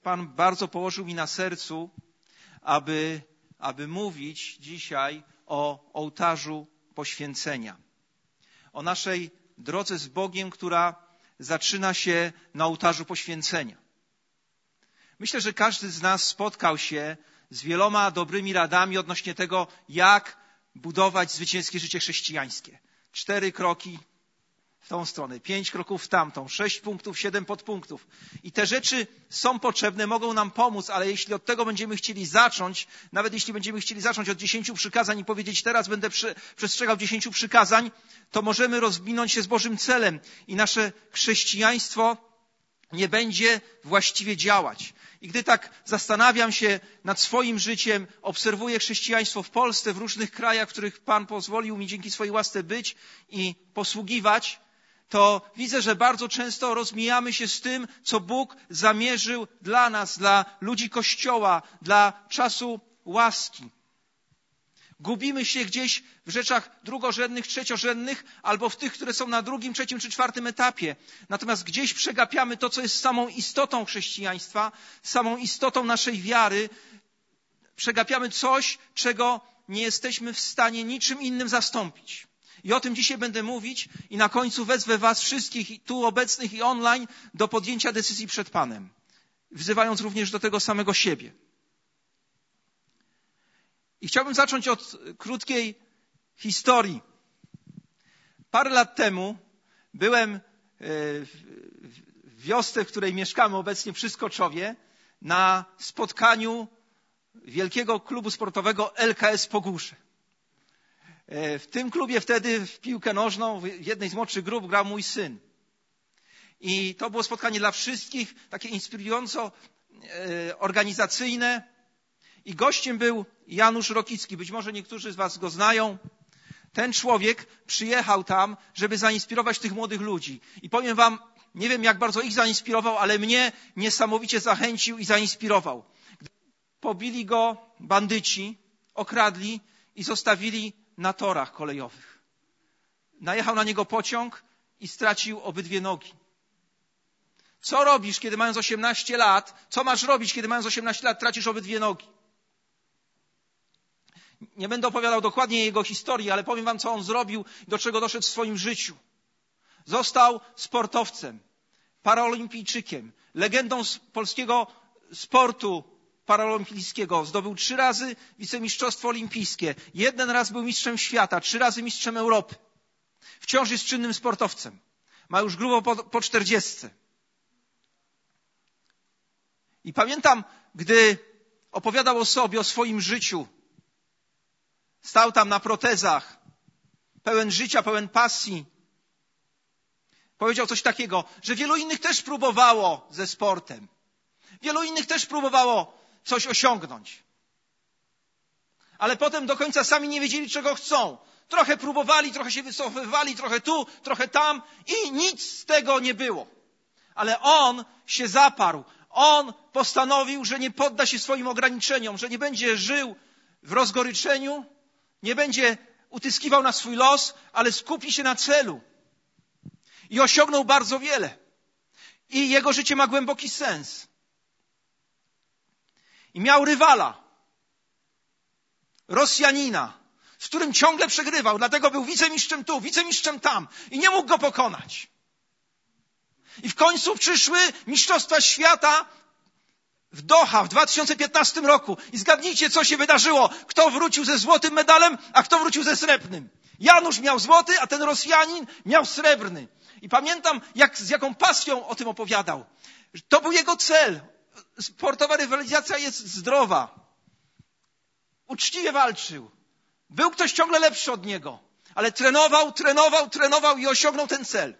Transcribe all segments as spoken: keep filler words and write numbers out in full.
Pan bardzo położył mi na sercu, aby, aby mówić dzisiaj o ołtarzu poświęcenia. O naszej drodze z Bogiem, która zaczyna się na ołtarzu poświęcenia. Myślę, że każdy z nas spotkał się z wieloma dobrymi radami odnośnie tego, jak budować zwycięskie życie chrześcijańskie. Cztery kroki w tą stronę, pięć kroków w tamtą, sześć punktów, siedem podpunktów. I te rzeczy są potrzebne, mogą nam pomóc, ale jeśli od tego będziemy chcieli zacząć, nawet jeśli będziemy chcieli zacząć od dziesięciu przykazań i powiedzieć, teraz będę przy, przestrzegał dziesięciu przykazań, to możemy rozwinąć się z Bożym celem i nasze chrześcijaństwo nie będzie właściwie działać. I gdy tak zastanawiam się nad swoim życiem, obserwuję chrześcijaństwo w Polsce, w różnych krajach, w których Pan pozwolił mi dzięki swojej łasce być i posługiwać, to widzę, że bardzo często rozmijamy się z tym, co Bóg zamierzył dla nas, dla ludzi Kościoła, dla czasu łaski. Gubimy się gdzieś w rzeczach drugorzędnych, trzeciorzędnych, albo w tych, które są na drugim, trzecim czy czwartym etapie. Natomiast gdzieś przegapiamy to, co jest samą istotą chrześcijaństwa, samą istotą naszej wiary. Przegapiamy coś, czego nie jesteśmy w stanie niczym innym zastąpić. I o tym dzisiaj będę mówić i na końcu wezwę was wszystkich tu obecnych i online do podjęcia decyzji przed Panem, wzywając również do tego samego siebie. I chciałbym zacząć od krótkiej historii. Parę lat temu byłem w wiosce, w której mieszkamy obecnie przy Skoczowie, na spotkaniu wielkiego klubu sportowego L K S Pogórze. W tym klubie wtedy w piłkę nożną, w jednej z młodszych grup grał mój syn. I to było spotkanie dla wszystkich, takie inspirująco organizacyjne. I gościem był Janusz Rokicki. Być może niektórzy z was go znają. Ten człowiek przyjechał tam, żeby zainspirować tych młodych ludzi. I powiem wam, nie wiem jak bardzo ich zainspirował, ale mnie niesamowicie zachęcił i zainspirował. Pobili go bandyci, okradli i zostawili na torach kolejowych. Najechał na niego pociąg i stracił obydwie nogi. Co robisz, kiedy mając osiemnaście lat? Co masz robić, kiedy mając osiemnaście lat tracisz obydwie nogi? Nie będę opowiadał dokładnie jego historii, ale powiem wam, co on zrobił, do czego doszedł w swoim życiu. Został sportowcem, paraolimpijczykiem, legendą z polskiego sportu paraolimpijskiego. Zdobył trzy razy wicemistrzostwo olimpijskie. Jeden raz był mistrzem świata, trzy razy mistrzem Europy. Wciąż jest czynnym sportowcem. Ma już grubo po, po czterdziestce. I pamiętam, gdy opowiadał o sobie, o swoim życiu, stał tam na protezach, pełen życia, pełen pasji. Powiedział coś takiego, że wielu innych też próbowało ze sportem. Wielu innych też próbowało coś osiągnąć. Ale potem do końca sami nie wiedzieli, czego chcą. Trochę próbowali, trochę się wycofywali, trochę tu, trochę tam i nic z tego nie było. Ale on się zaparł. On postanowił, że nie podda się swoim ograniczeniom, że nie będzie żył w rozgoryczeniu, nie będzie utyskiwał na swój los, ale skupi się na celu. I osiągnął bardzo wiele. I jego życie ma głęboki sens. I miał rywala, Rosjanina, z którym ciągle przegrywał, dlatego był wicemistrzem tu, wicemistrzem tam i nie mógł go pokonać. I w końcu przyszły mistrzostwa świata w Doha w dwa tysiące piętnastym roku. I zgadnijcie, co się wydarzyło. Kto wrócił ze złotym medalem, a kto wrócił ze srebrnym. Janusz miał złoty, a ten Rosjanin miał srebrny. I pamiętam, jak, z jaką pasją o tym opowiadał. To był jego cel. Sportowa rywalizacja jest zdrowa. Uczciwie walczył. Był ktoś ciągle lepszy od niego. Ale trenował, trenował, trenował i osiągnął ten cel.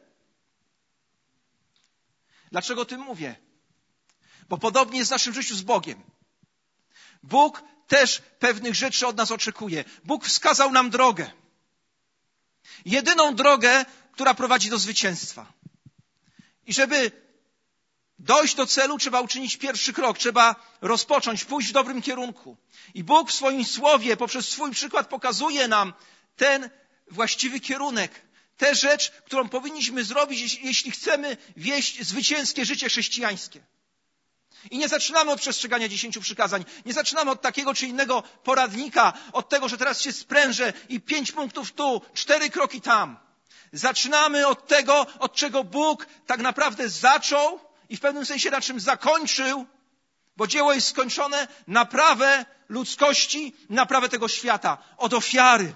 Dlaczego o tym mówię? Bo podobnie jest w naszym życiu z Bogiem. Bóg też pewnych rzeczy od nas oczekuje. Bóg wskazał nam drogę. Jedyną drogę, która prowadzi do zwycięstwa. I żeby dojść do celu, trzeba uczynić pierwszy krok. Trzeba rozpocząć, pójść w dobrym kierunku. I Bóg w swoim słowie, poprzez swój przykład pokazuje nam ten właściwy kierunek. Tę rzecz, którą powinniśmy zrobić, jeśli chcemy wieść zwycięskie życie chrześcijańskie. I nie zaczynamy od przestrzegania dziesięciu przykazań. Nie zaczynamy od takiego czy innego poradnika, od tego, że teraz się sprężę i pięć punktów tu, cztery kroki tam. Zaczynamy od tego, od czego Bóg tak naprawdę zaczął i w pewnym sensie na czym zakończył, bo dzieło jest skończone, naprawę ludzkości, naprawę tego świata. Od ofiary.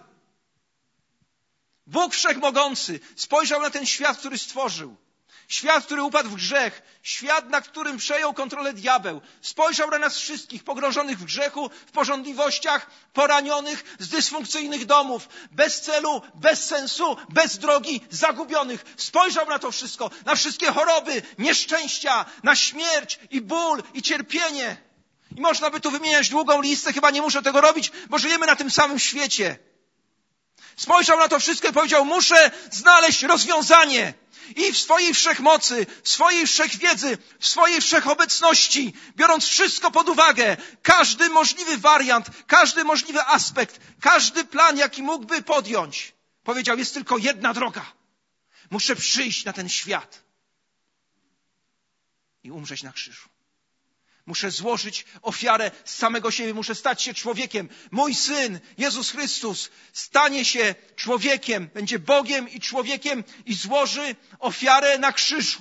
Bóg Wszechmogący spojrzał na ten świat, który stworzył. Świat, który upadł w grzech. Świat, nad którym przejął kontrolę diabeł. Spojrzał na nas wszystkich, pogrążonych w grzechu, w pożądliwościach, poranionych, z dysfunkcyjnych domów. Bez celu, bez sensu, bez drogi, zagubionych. Spojrzał na to wszystko, na wszystkie choroby, nieszczęścia, na śmierć i ból i cierpienie. I można by tu wymieniać długą listę, chyba nie muszę tego robić, bo żyjemy na tym samym świecie. Spojrzał na to wszystko i powiedział, muszę znaleźć rozwiązanie. I w swojej wszechmocy, w swojej wszechwiedzy, w swojej wszechobecności, biorąc wszystko pod uwagę, każdy możliwy wariant, każdy możliwy aspekt, każdy plan, jaki mógłby podjąć, powiedział, jest tylko jedna droga. Muszę przyjść na ten świat i umrzeć na krzyżu. Muszę złożyć ofiarę z samego siebie, muszę stać się człowiekiem. Mój Syn, Jezus Chrystus, stanie się człowiekiem, będzie Bogiem i człowiekiem i złoży ofiarę na krzyżu.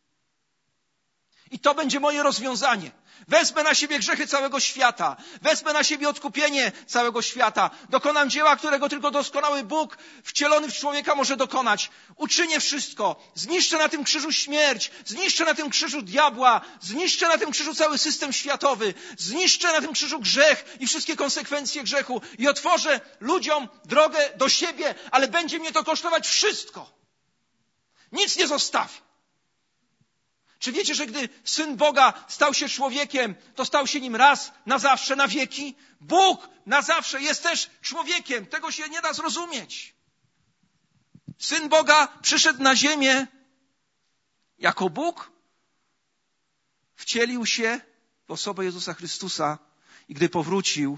I to będzie moje rozwiązanie. Wezmę na siebie grzechy całego świata. Wezmę na siebie odkupienie całego świata. Dokonam dzieła, którego tylko doskonały Bóg wcielony w człowieka może dokonać. Uczynię wszystko. Zniszczę na tym krzyżu śmierć. Zniszczę na tym krzyżu diabła. Zniszczę na tym krzyżu cały system światowy. Zniszczę na tym krzyżu grzech i wszystkie konsekwencje grzechu. I otworzę ludziom drogę do siebie, ale będzie mnie to kosztować wszystko. Nic nie zostawię. Czy wiecie, że gdy Syn Boga stał się człowiekiem, to stał się nim raz, na zawsze, na wieki? Bóg na zawsze jest też człowiekiem. Tego się nie da zrozumieć. Syn Boga przyszedł na ziemię jako Bóg, wcielił się w osobę Jezusa Chrystusa i gdy powrócił,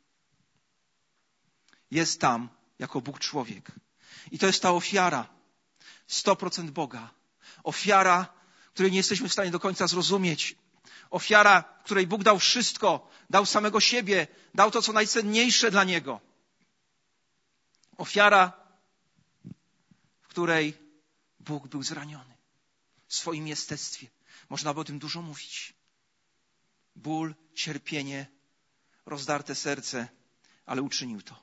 jest tam jako Bóg człowiek. I to jest ta ofiara, sto procent Boga. Ofiara, której nie jesteśmy w stanie do końca zrozumieć. Ofiara, której Bóg dał wszystko, dał samego siebie, dał to, co najcenniejsze dla Niego. Ofiara, w której Bóg był zraniony w swoim jestestwie. Można by o tym dużo mówić. Ból, cierpienie, rozdarte serce, ale uczynił to.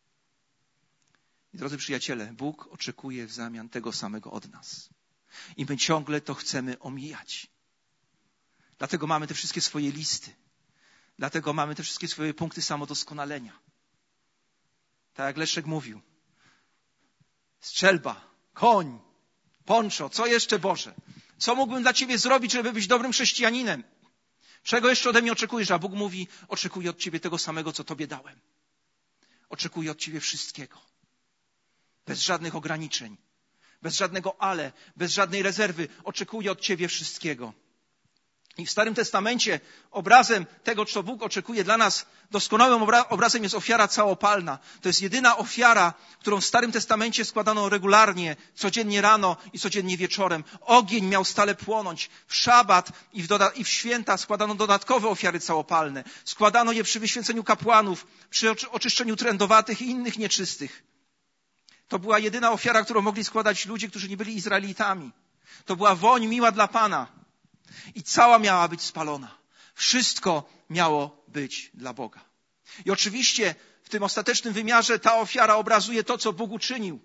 I drodzy przyjaciele, Bóg oczekuje w zamian tego samego od nas. I my ciągle to chcemy omijać. Dlatego mamy te wszystkie swoje listy. Dlatego mamy te wszystkie swoje punkty samodoskonalenia. Tak jak Leszek mówił. Strzelba, koń, ponczo, co jeszcze Boże? Co mógłbym dla Ciebie zrobić, żeby być dobrym chrześcijaninem? Czego jeszcze ode mnie oczekujesz? A Bóg mówi, oczekuję od Ciebie tego samego, co Tobie dałem. Oczekuję od Ciebie wszystkiego. Bez żadnych ograniczeń. Bez żadnego ale, bez żadnej rezerwy. Oczekuję od Ciebie wszystkiego. I w Starym Testamencie obrazem tego, co Bóg oczekuje dla nas, doskonałym obrazem jest ofiara całopalna. To jest jedyna ofiara, którą w Starym Testamencie składano regularnie, codziennie rano i codziennie wieczorem. Ogień miał stale płonąć. W szabat i w, doda- i w święta składano dodatkowe ofiary całopalne. Składano je przy wyświęceniu kapłanów, przy oczy- oczyszczeniu trędowatych i innych nieczystych. To była jedyna ofiara, którą mogli składać ludzie, którzy nie byli Izraelitami. To była woń miła dla Pana. I cała miała być spalona. Wszystko miało być dla Boga. I oczywiście w tym ostatecznym wymiarze ta ofiara obrazuje to, co Bóg uczynił.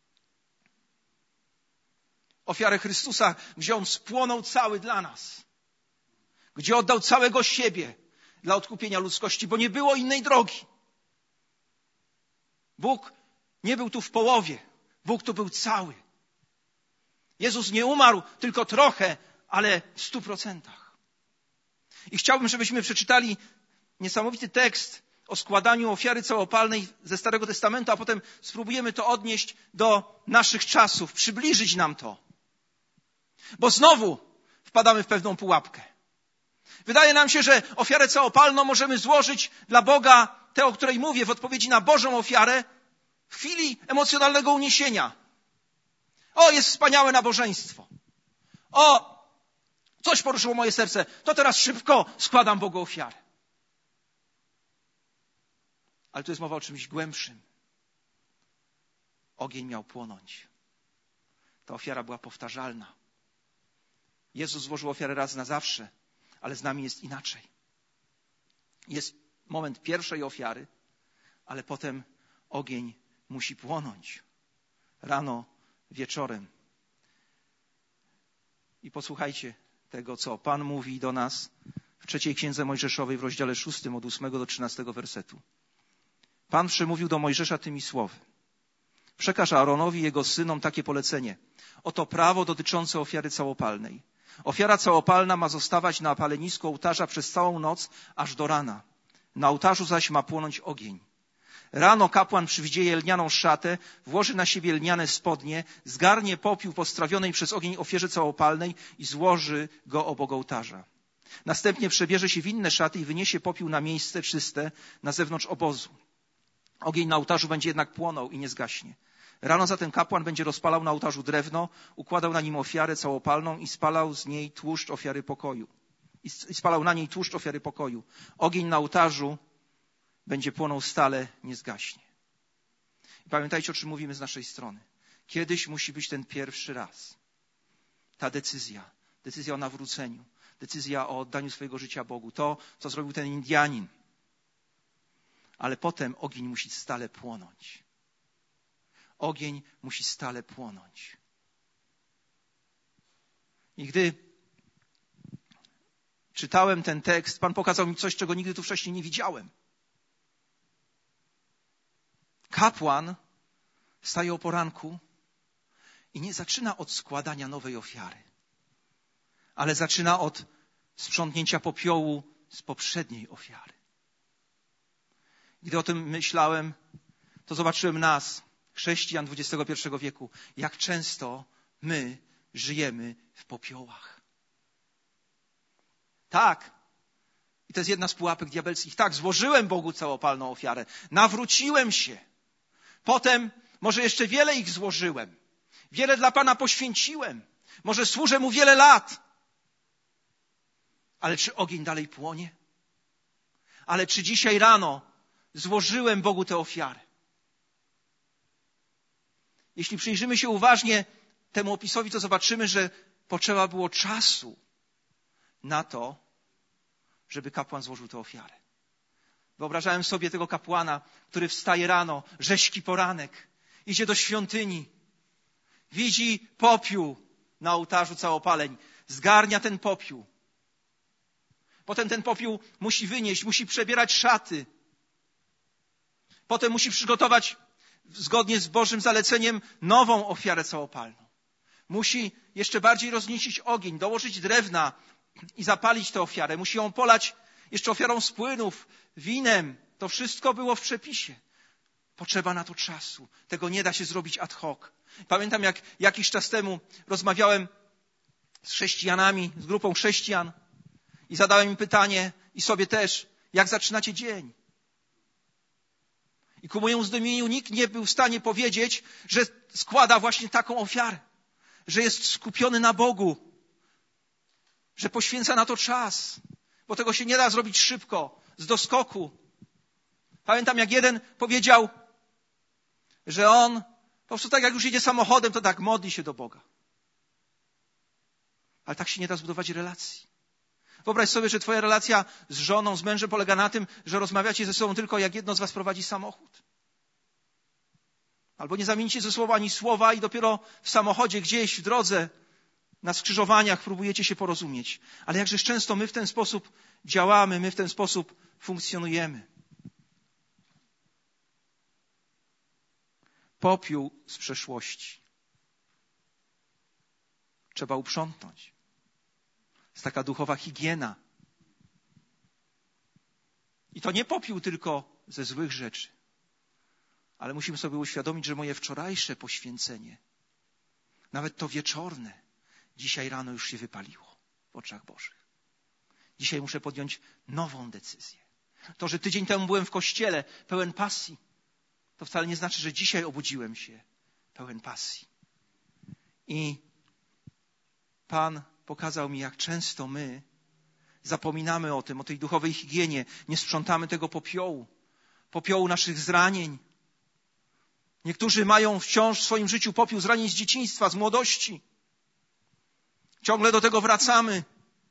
Ofiarę Chrystusa, gdzie On spłonął cały dla nas. Gdzie oddał całego siebie dla odkupienia ludzkości, bo nie było innej drogi. Bóg nie był tu w połowie. Bóg tu był cały. Jezus nie umarł tylko trochę, ale w stu procentach. I chciałbym, żebyśmy przeczytali niesamowity tekst o składaniu ofiary całopalnej ze Starego Testamentu, a potem spróbujemy to odnieść do naszych czasów, przybliżyć nam to. Bo znowu wpadamy w pewną pułapkę. Wydaje nam się, że ofiarę całopalną możemy złożyć dla Boga, tę, o której mówię, w odpowiedzi na Bożą ofiarę, w chwili emocjonalnego uniesienia. O, jest wspaniałe nabożeństwo. O, coś poruszyło moje serce, to teraz szybko składam Bogu ofiarę. Ale tu jest mowa o czymś głębszym. Ogień miał płonąć. Ta ofiara była powtarzalna. Jezus złożył ofiarę raz na zawsze, ale z nami jest inaczej. Jest moment pierwszej ofiary, ale potem ogień musi płonąć. Rano, wieczorem. I posłuchajcie tego, co Pan mówi do nas w trzeciej Księdze Mojżeszowej w rozdziale szóstym od ósmego do trzynastego wersetu. Pan przemówił do Mojżesza tymi słowy. Przekaż Aaronowi i jego synom takie polecenie. Oto prawo dotyczące ofiary całopalnej. Ofiara całopalna ma zostawać na palenisku ołtarza przez całą noc aż do rana. Na ołtarzu zaś ma płonąć ogień. Rano kapłan przywdzieje lnianą szatę, włoży na siebie lniane spodnie, zgarnie popiół po strawionej przez ogień ofierze całopalnej i złoży go obok ołtarza. Następnie przebierze się w inne szaty i wyniesie popiół na miejsce czyste na zewnątrz obozu. Ogień na ołtarzu będzie jednak płonął i nie zgaśnie. Rano zatem kapłan będzie rozpalał na ołtarzu drewno, układał na nim ofiarę całopalną i spalał z niej tłuszcz ofiary pokoju. I spalał na niej tłuszcz ofiary pokoju. Ogień na ołtarzu będzie płonął stale, nie zgaśnie. I pamiętajcie, o czym mówimy z naszej strony. Kiedyś musi być ten pierwszy raz. Ta decyzja. Decyzja o nawróceniu. Decyzja o oddaniu swojego życia Bogu. To, co zrobił ten Indianin. Ale potem ogień musi stale płonąć. Ogień musi stale płonąć. I gdy czytałem ten tekst, Pan pokazał mi coś, czego nigdy tu wcześniej nie widziałem. Kapłan wstaje o poranku i nie zaczyna od składania nowej ofiary, ale zaczyna od sprzątnięcia popiołu z poprzedniej ofiary. Gdy o tym myślałem, to zobaczyłem nas, chrześcijan dwudziestego pierwszego wieku, jak często my żyjemy w popiołach. Tak, i to jest jedna z pułapek diabelskich. Tak, złożyłem Bogu całopalną ofiarę, nawróciłem się. Potem może jeszcze wiele ich złożyłem. Wiele dla Pana poświęciłem. Może służę Mu wiele lat. Ale czy ogień dalej płonie? Ale czy dzisiaj rano złożyłem Bogu tę ofiarę? Jeśli przyjrzymy się uważnie temu opisowi, to zobaczymy, że potrzeba było czasu na to, żeby kapłan złożył tę ofiarę. Wyobrażałem sobie tego kapłana, który wstaje rano, rześki poranek, idzie do świątyni, widzi popiół na ołtarzu całopaleń, zgarnia ten popiół. Potem ten popiół musi wynieść, musi przebierać szaty. Potem musi przygotować, zgodnie z Bożym zaleceniem, nową ofiarę całopalną. Musi jeszcze bardziej rozniecić ogień, dołożyć drewna i zapalić tę ofiarę. Musi ją polać jeszcze ofiarą z płynów, winem. To wszystko było w przepisie. Potrzeba na to czasu. Tego nie da się zrobić ad hoc. Pamiętam, jak jakiś czas temu rozmawiałem z chrześcijanami, z grupą chrześcijan i zadałem im pytanie, i sobie też, jak zaczynacie dzień? I ku mojemu zdumieniu nikt nie był w stanie powiedzieć, że składa właśnie taką ofiarę, że jest skupiony na Bogu, że poświęca na to czas, bo tego się nie da zrobić szybko, z doskoku. Pamiętam, jak jeden powiedział, że on po prostu tak jak już jedzie samochodem, to tak modli się do Boga. Ale tak się nie da zbudować relacji. Wyobraź sobie, że twoja relacja z żoną, z mężem polega na tym, że rozmawiacie ze sobą tylko jak jedno z was prowadzi samochód. Albo nie zamienicie ze sobą ani słowa i dopiero w samochodzie gdzieś w drodze, na skrzyżowaniach próbujecie się porozumieć. Ale jakżeż często my w ten sposób działamy, my w ten sposób funkcjonujemy. Popiół z przeszłości trzeba uprzątnąć. Jest taka duchowa higiena. I to nie popiół tylko ze złych rzeczy, ale musimy sobie uświadomić, że moje wczorajsze poświęcenie, nawet to wieczorne, dzisiaj rano już się wypaliło w oczach Bożych. Dzisiaj muszę podjąć nową decyzję. To, że tydzień temu byłem w kościele pełen pasji, to wcale nie znaczy, że dzisiaj obudziłem się pełen pasji. I Pan pokazał mi, jak często my zapominamy o tym, o tej duchowej higienie. Nie sprzątamy tego popiołu, popiołu naszych zranień. Niektórzy mają wciąż w swoim życiu popiół zranień z dzieciństwa, z młodości. Ciągle do tego wracamy.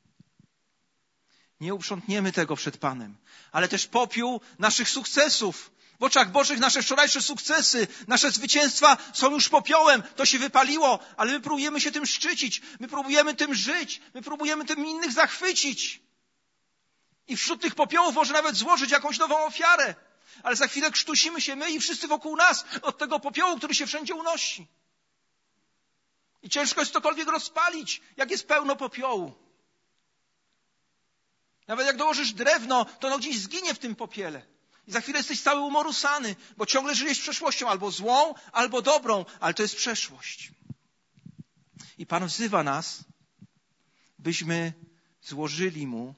Nie uprzątniemy tego przed Panem. Ale też popiół naszych sukcesów. W oczach Bożych nasze wczorajsze sukcesy, nasze zwycięstwa są już popiołem. To się wypaliło, ale my próbujemy się tym szczycić. My próbujemy tym żyć. My próbujemy tym innych zachwycić. I wśród tych popiołów może nawet złożyć jakąś nową ofiarę. Ale za chwilę krztusimy się my i wszyscy wokół nas od tego popiołu, który się wszędzie unosi. I ciężko jest cokolwiek rozpalić, jak jest pełno popiołu. Nawet jak dołożysz drewno, to ono gdzieś zginie w tym popiele. I za chwilę jesteś cały umorusany, bo ciągle żyjesz przeszłością, albo złą, albo dobrą, ale to jest przeszłość. I Pan wzywa nas, byśmy złożyli Mu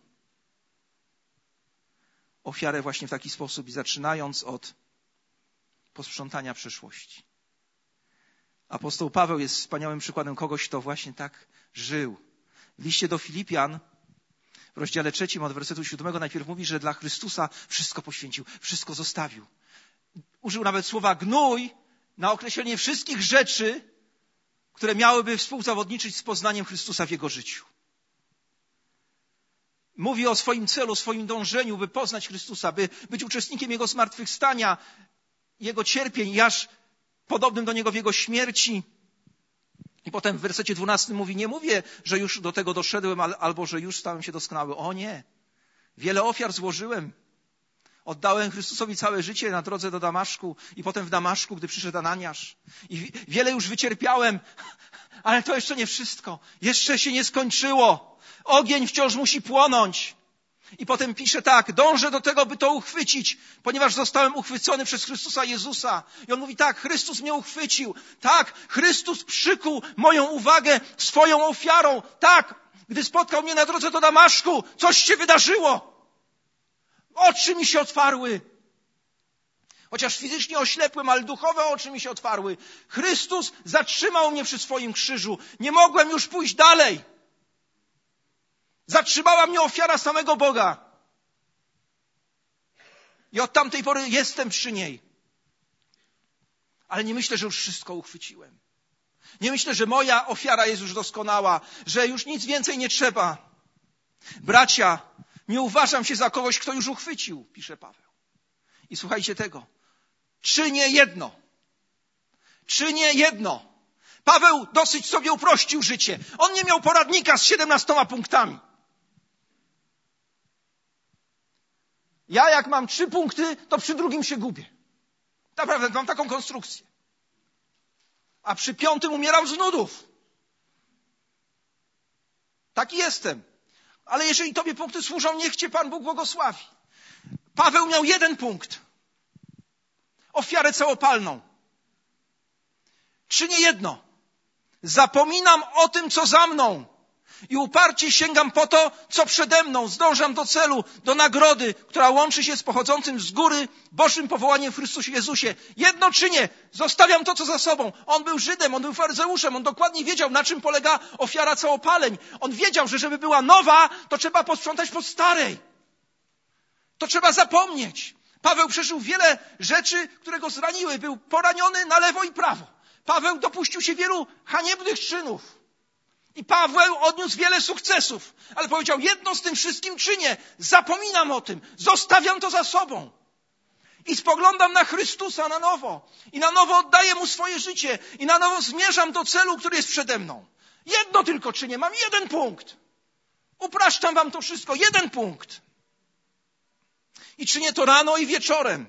ofiarę właśnie w taki sposób i zaczynając od posprzątania przeszłości. Apostoł Paweł jest wspaniałym przykładem kogoś, kto właśnie tak żył. W liście do Filipian w rozdziale trzecim od wersetu siódmego najpierw mówi, że dla Chrystusa wszystko poświęcił, wszystko zostawił. Użył nawet słowa gnój na określenie wszystkich rzeczy, które miałyby współzawodniczyć z poznaniem Chrystusa w jego życiu. Mówi o swoim celu, o swoim dążeniu, by poznać Chrystusa, by być uczestnikiem Jego zmartwychwstania, Jego cierpień i aż podobnym do Niego w Jego śmierci. I potem w wersecie dwunastym mówi, nie mówię, że już do tego doszedłem, albo że już stałem się doskonały. O nie, wiele ofiar złożyłem. Oddałem Chrystusowi całe życie na drodze do Damaszku i potem w Damaszku, gdy przyszedł Ananiasz. I wiele już wycierpiałem, ale to jeszcze nie wszystko. Jeszcze się nie skończyło. Ogień wciąż musi płonąć. I potem pisze tak, dążę do tego, by to uchwycić, ponieważ zostałem uchwycony przez Chrystusa Jezusa. I on mówi tak, Chrystus mnie uchwycił. Tak, Chrystus przykuł moją uwagę swoją ofiarą. Tak, gdy spotkał mnie na drodze do Damaszku, coś się wydarzyło. Oczy mi się otwarły. Chociaż fizycznie oślepłem, ale duchowe oczy mi się otwarły. Chrystus zatrzymał mnie przy swoim krzyżu. Nie mogłem już pójść dalej. Zatrzymała mnie ofiara samego Boga. I od tamtej pory jestem przy niej. Ale nie myślę, że już wszystko uchwyciłem. Nie myślę, że moja ofiara jest już doskonała, że już nic więcej nie trzeba. Bracia, nie uważam się za kogoś, kto już uchwycił, pisze Paweł. I słuchajcie tego. Czynię jedno. Czynię jedno. Paweł dosyć sobie uprościł życie. On nie miał poradnika z siedemnastoma punktami. Ja jak mam trzy punkty, to przy drugim się gubię. Naprawdę, mam taką konstrukcję. A przy piątym umieram z nudów. Taki jestem. Ale jeżeli tobie punkty służą, niech cię Pan Bóg błogosławi. Paweł miał jeden punkt. Ofiarę całopalną. Czynię jedno. Zapominam o tym, co za mną. I uparcie sięgam po to, co przede mną. Zdążam do celu, do nagrody, która łączy się z pochodzącym z góry Bożym powołaniem w Chrystusie Jezusie. Jedno czynię, zostawiam to, co za sobą. On był Żydem, on był faryzeuszem, on dokładnie wiedział, na czym polega ofiara całopaleń. On wiedział, że żeby była nowa, to trzeba posprzątać po starej. To trzeba zapomnieć. Paweł przeżył wiele rzeczy, które go zraniły. Był poraniony na lewo i prawo. Paweł dopuścił się wielu haniebnych czynów. I Paweł odniósł wiele sukcesów, ale powiedział, jedno z tym wszystkim czynię, zapominam o tym, zostawiam to za sobą i spoglądam na Chrystusa na nowo i na nowo oddaję Mu swoje życie i na nowo zmierzam do celu, który jest przede mną. Jedno tylko czynię, mam jeden punkt. Upraszczam wam to wszystko, jeden punkt. I czynię to rano i wieczorem.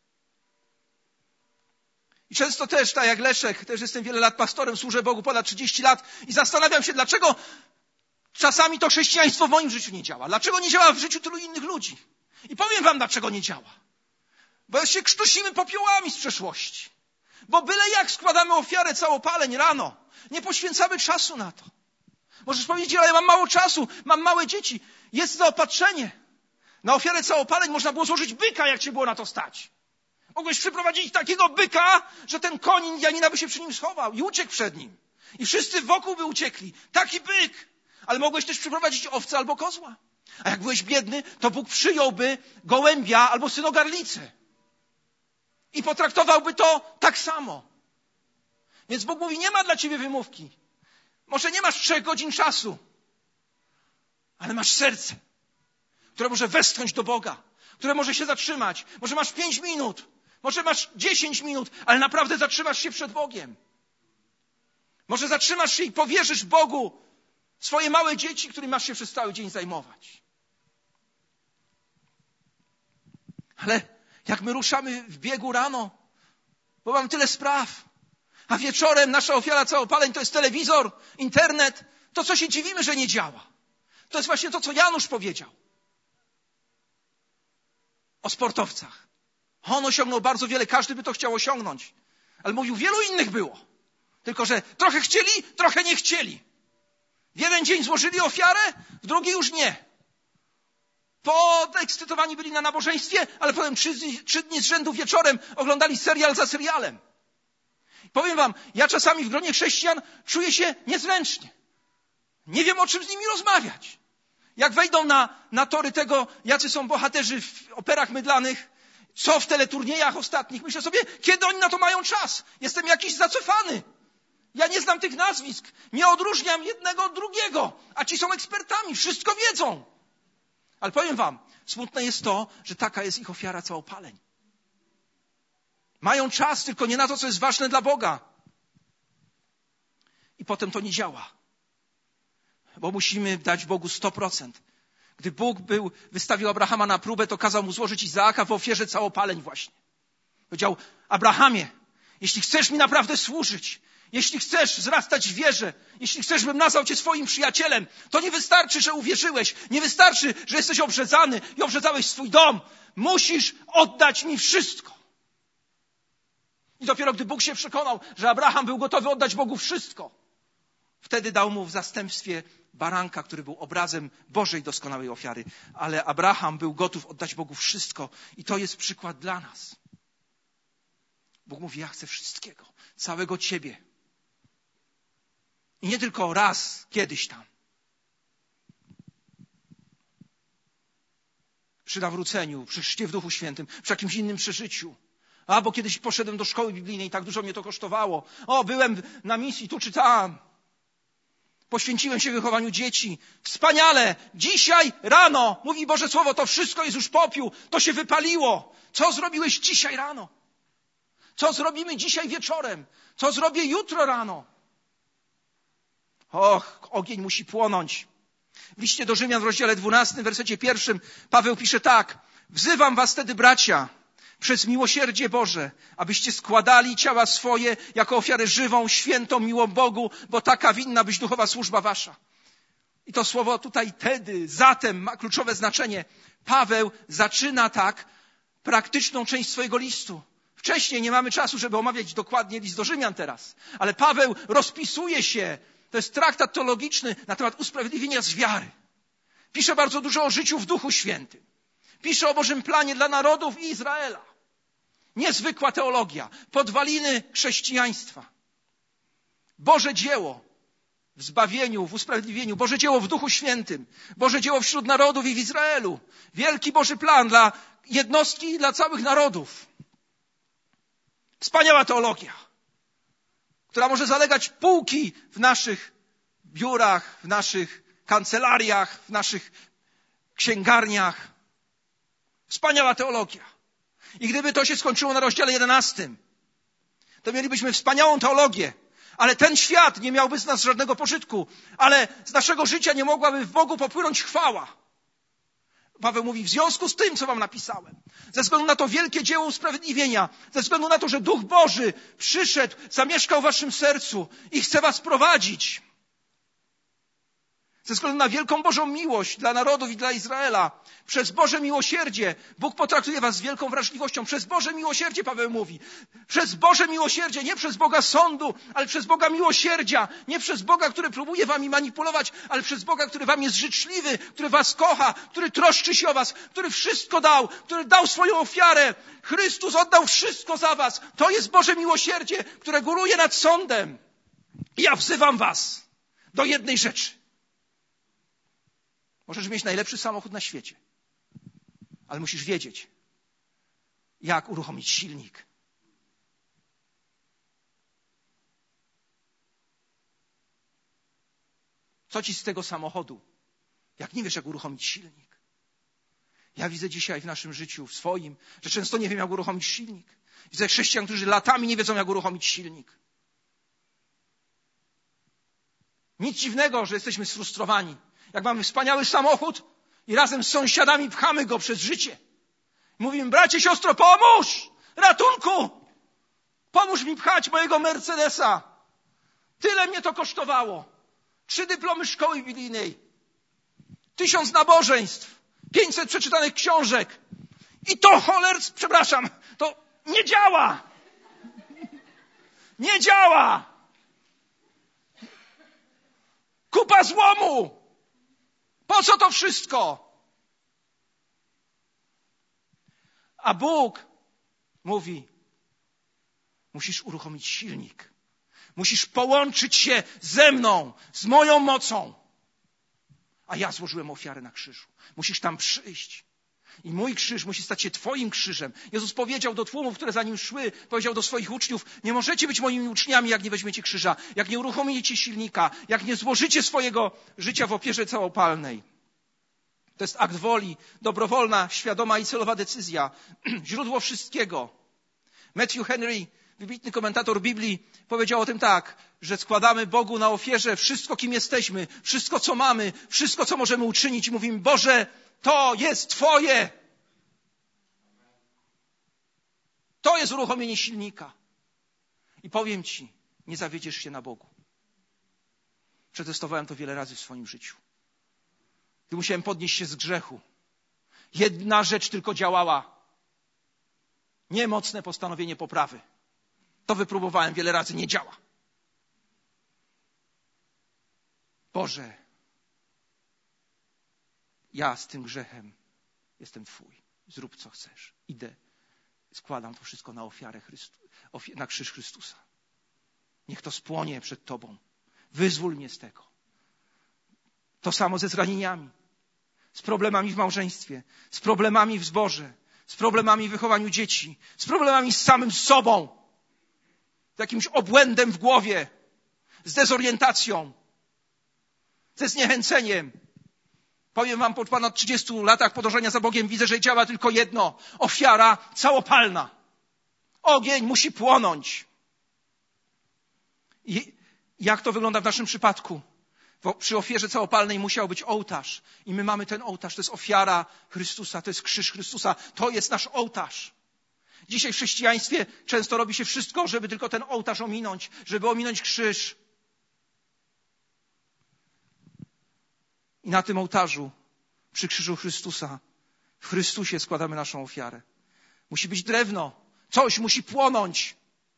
I często też, tak jak Leszek, też jestem wiele lat pastorem, służę Bogu ponad trzydzieści lat i zastanawiam się, dlaczego czasami to chrześcijaństwo w moim życiu nie działa. Dlaczego nie działa w życiu tylu innych ludzi? I powiem wam, dlaczego nie działa. Bo się krztusimy popiołami z przeszłości. Bo byle jak składamy ofiarę całopaleń rano. Nie poświęcamy czasu na to. Możesz powiedzieć, ale ja mam mało czasu, mam małe dzieci. Jest zaopatrzenie. Na ofiarę całopaleń można było złożyć byka, jak cię było na to stać. Mogłeś przyprowadzić takiego byka, że ten koń Janina by się przy nim schował i uciekł przed nim. I wszyscy wokół by uciekli. Taki byk. Ale mogłeś też przyprowadzić owcę albo kozła. A jak byłeś biedny, to Bóg przyjąłby gołębia albo synogarlicę. I potraktowałby to tak samo. Więc Bóg mówi, nie ma dla ciebie wymówki. Może nie masz trzech godzin czasu, ale masz serce, które może westchnąć do Boga, które może się zatrzymać. Może masz pięć minut, może masz dziesięć minut, ale naprawdę zatrzymasz się przed Bogiem. Może zatrzymasz się i powierzysz Bogu swoje małe dzieci, którymi masz się przez cały dzień zajmować. Ale jak my ruszamy w biegu rano, bo mam tyle spraw, a wieczorem nasza ofiara całopaleń to jest telewizor, internet, to co się dziwimy, że nie działa. To jest właśnie to, co Janusz powiedział o sportowcach. On osiągnął bardzo wiele, każdy by to chciał osiągnąć. Ale mówił, wielu innych było. Tylko że trochę chcieli, trochę nie chcieli. W jeden dzień złożyli ofiarę, w drugi już nie. Podekscytowani byli na nabożeństwie, ale potem trzy, trzy dni z rzędu wieczorem oglądali serial za serialem. Powiem wam, ja czasami w gronie chrześcijan czuję się niezręcznie. Nie wiem, o czym z nimi rozmawiać. Jak wejdą na, na tory tego, jacy są bohaterzy w operach mydlanych, co w teleturniejach ostatnich, myślę sobie, kiedy oni na to mają czas? Jestem jakiś zacofany. Ja nie znam tych nazwisk. Nie odróżniam jednego od drugiego. A ci są ekspertami, wszystko wiedzą. Ale powiem wam, smutne jest to, że taka jest ich ofiara całopaleń. Mają czas, tylko nie na to, co jest ważne dla Boga. I potem to nie działa. Bo musimy dać Bogu sto procent. Gdy Bóg był, wystawił Abrahama na próbę, to kazał mu złożyć Izaaka w ofierze całopaleń właśnie. Powiedział, Abrahamie, jeśli chcesz mi naprawdę służyć, jeśli chcesz wzrastać w wierze, jeśli chcesz, bym nazwał cię swoim przyjacielem, to nie wystarczy, że uwierzyłeś, nie wystarczy, że jesteś obrzezany i obrzezałeś swój dom. Musisz oddać mi wszystko. I dopiero gdy Bóg się przekonał, że Abraham był gotowy oddać Bogu wszystko, wtedy dał mu w zastępstwie baranka, który był obrazem Bożej doskonałej ofiary. Ale Abraham był gotów oddać Bogu wszystko. I to jest przykład dla nas. Bóg mówi, ja chcę wszystkiego, całego ciebie. I nie tylko raz, kiedyś tam. Przy nawróceniu, przy chrzcie w Duchu Świętym, przy jakimś innym przeżyciu. A, bo kiedyś poszedłem do szkoły biblijnej i tak dużo mnie to kosztowało. O, byłem na misji tu czy tam. Poświęciłem się wychowaniu dzieci. Wspaniale! Dzisiaj rano, mówi Boże Słowo, to wszystko jest już popiół. To się wypaliło. Co zrobiłeś dzisiaj rano? Co zrobimy dzisiaj wieczorem? Co zrobię jutro rano? Och, ogień musi płonąć. W liście do Rzymian w rozdziale dwunastym, w wersecie pierwszym Paweł pisze tak. Wzywam was wtedy, bracia, przez miłosierdzie Boże, abyście składali ciała swoje jako ofiarę żywą, świętą, miłą Bogu, bo taka winna być duchowa służba wasza. I to słowo tutaj tedy, zatem ma kluczowe znaczenie. Paweł zaczyna tak praktyczną część swojego listu. Wcześniej nie mamy czasu, żeby omawiać dokładnie list do Rzymian teraz. Ale Paweł rozpisuje się, to jest traktat teologiczny na temat usprawiedliwienia z wiary. Pisze bardzo dużo o życiu w Duchu Świętym. Pisze o Bożym planie dla narodów i Izraela. Niezwykła teologia, podwaliny chrześcijaństwa. Boże dzieło w zbawieniu, w usprawiedliwieniu, Boże dzieło w Duchu Świętym, Boże dzieło wśród narodów i w Izraelu. Wielki Boży plan dla jednostki i dla całych narodów. Wspaniała teologia, która może zalegać półki w naszych biurach, w naszych kancelariach, w naszych księgarniach. Wspaniała teologia. I gdyby to się skończyło na rozdziale jedenastym, to mielibyśmy wspaniałą teologię, ale ten świat nie miałby z nas żadnego pożytku, ale z naszego życia nie mogłaby w Bogu popłynąć chwała. Paweł mówi, w związku z tym, co wam napisałem, ze względu na to wielkie dzieło usprawiedliwienia, ze względu na to, że Duch Boży przyszedł, zamieszkał w waszym sercu i chce was prowadzić, ze względu na wielką Bożą miłość dla narodów i dla Izraela, przez Boże miłosierdzie, Bóg potraktuje was z wielką wrażliwością. Przez Boże miłosierdzie, Paweł mówi. Przez Boże miłosierdzie, nie przez Boga sądu, ale przez Boga miłosierdzia. Nie przez Boga, który próbuje wami manipulować, ale przez Boga, który wam jest życzliwy, który was kocha, który troszczy się o was, który wszystko dał, który dał swoją ofiarę. Chrystus oddał wszystko za was. To jest Boże miłosierdzie, które góruje nad sądem. I ja wzywam was do jednej rzeczy. Możesz mieć najlepszy samochód na świecie, ale musisz wiedzieć, jak uruchomić silnik. Co ci z tego samochodu, jak nie wiesz, jak uruchomić silnik? Ja widzę dzisiaj w naszym życiu, w swoim, że często nie wiem, jak uruchomić silnik. Widzę chrześcijan, którzy latami nie wiedzą, jak uruchomić silnik. Nic dziwnego, że jesteśmy sfrustrowani. Jak mamy wspaniały samochód i razem z sąsiadami pchamy go przez życie. Mówimy, bracie, siostro, pomóż! Ratunku! Pomóż mi pchać mojego Mercedesa. Tyle mnie to kosztowało. Trzy dyplomy szkoły biblijnej. Tysiąc nabożeństw. Pięćset przeczytanych książek. I to cholers, przepraszam, to nie działa. Nie działa. Kupa złomu. Po co to wszystko? A Bóg mówi, musisz uruchomić silnik. Musisz połączyć się ze mną, z moją mocą. A ja złożyłem ofiarę na krzyżu. Musisz tam przyjść. I mój krzyż musi stać się twoim krzyżem. Jezus powiedział do tłumów, które za nim szły, powiedział do swoich uczniów, nie możecie być moimi uczniami, jak nie weźmiecie krzyża, jak nie uruchomicie silnika, jak nie złożycie swojego życia w ofierze całopalnej. To jest akt woli, dobrowolna, świadoma i celowa decyzja. Źródło wszystkiego. Matthew Henry, wybitny komentator Biblii, powiedział o tym tak, że składamy Bogu na ofierze wszystko, kim jesteśmy, wszystko, co mamy, wszystko, co możemy uczynić i mówimy, Boże, to jest Twoje. To jest uruchomienie silnika. I powiem Ci, nie zawiedziesz się na Bogu. Przetestowałem to wiele razy w swoim życiu. Gdy musiałem podnieść się z grzechu, jedna rzecz tylko działała. Niemocne postanowienie poprawy. To wypróbowałem wiele razy, nie działa. Boże, ja z tym grzechem jestem Twój. Zrób co chcesz. Idę, składam to wszystko na ofiarę Chrystu, ofi- na krzyż Chrystusa. Niech to spłonie przed Tobą. Wyzwól mnie z tego. To samo ze zranieniami, z problemami w małżeństwie, z problemami w zborze, z problemami w wychowaniu dzieci, z problemami z samym sobą, z jakimś obłędem w głowie, z dezorientacją, ze zniechęceniem. Powiem wam, po ponad trzydziestu latach podążania za Bogiem widzę, że działa tylko jedno. Ofiara całopalna. Ogień musi płonąć. I jak to wygląda w naszym przypadku? Bo przy ofierze całopalnej musiał być ołtarz. I my mamy ten ołtarz. To jest ofiara Chrystusa. To jest krzyż Chrystusa. To jest nasz ołtarz. Dzisiaj w chrześcijaństwie często robi się wszystko, żeby tylko ten ołtarz ominąć. Żeby ominąć krzyż. I na tym ołtarzu, przy krzyżu Chrystusa, w Chrystusie składamy naszą ofiarę. Musi być drewno. Coś musi płonąć.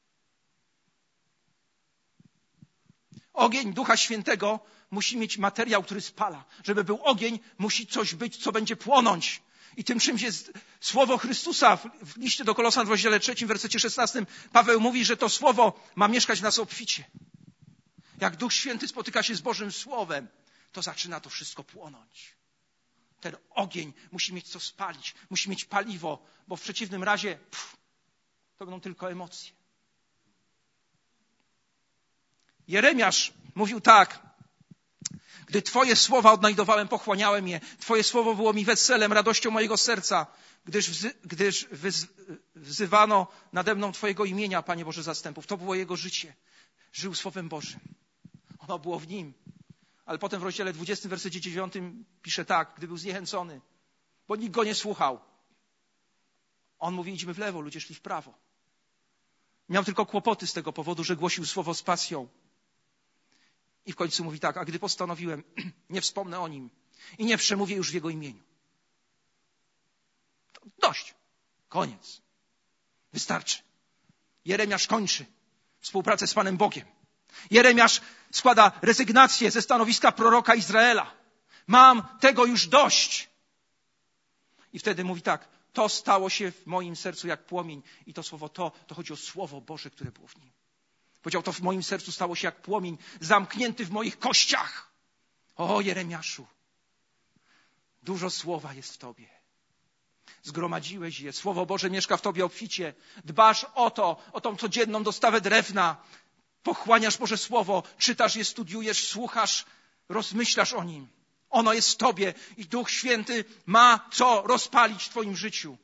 Ogień Ducha Świętego musi mieć materiał, który spala. Żeby był ogień, musi coś być, co będzie płonąć. I tym czymś jest słowo Chrystusa. W liście do Kolosan w rozdziale trzecim, w wersecie szesnastym Paweł mówi, że to słowo ma mieszkać w nas obficie. Jak Duch Święty spotyka się z Bożym Słowem, to zaczyna to wszystko płonąć. Ten ogień musi mieć co spalić, musi mieć paliwo, bo w przeciwnym razie pff, to będą tylko emocje. Jeremiasz mówił tak: gdy Twoje słowa odnajdowałem, pochłaniałem je. Twoje słowo było mi weselem, radością mojego serca, gdyż, wzy, gdyż wyz, wzywano nade mną Twojego imienia, Panie Boże zastępów. To było jego życie. Żył Słowem Bożym. Ono było w nim. Ale potem w rozdziale dwudziestym, wersecie dziewiątym pisze tak, gdy był zniechęcony, bo nikt go nie słuchał. On mówi, idźmy w lewo, ludzie szli w prawo. Miał tylko kłopoty z tego powodu, że głosił słowo z pasją. I w końcu mówi tak, a gdy postanowiłem, nie wspomnę o nim i nie przemówię już w jego imieniu. To dość. Koniec. Wystarczy. Jeremiasz kończy współpracę z Panem Bogiem. Jeremiasz składa rezygnację ze stanowiska proroka Izraela. Mam tego już dość. I wtedy mówi tak, to stało się w moim sercu jak płomień. I to słowo to, to chodzi o Słowo Boże, które było w nim. Powiedział, to w moim sercu stało się jak płomień, zamknięty w moich kościach. O, Jeremiaszu, Dużo słowa jest w tobie. Zgromadziłeś je. Słowo Boże mieszka w tobie obficie. Dbasz o to, o tą codzienną dostawę drewna. Pochłaniasz Boże Słowo, czytasz je, studiujesz, słuchasz, rozmyślasz o nim. Ono jest w tobie i Duch Święty ma co rozpalić w twoim życiu.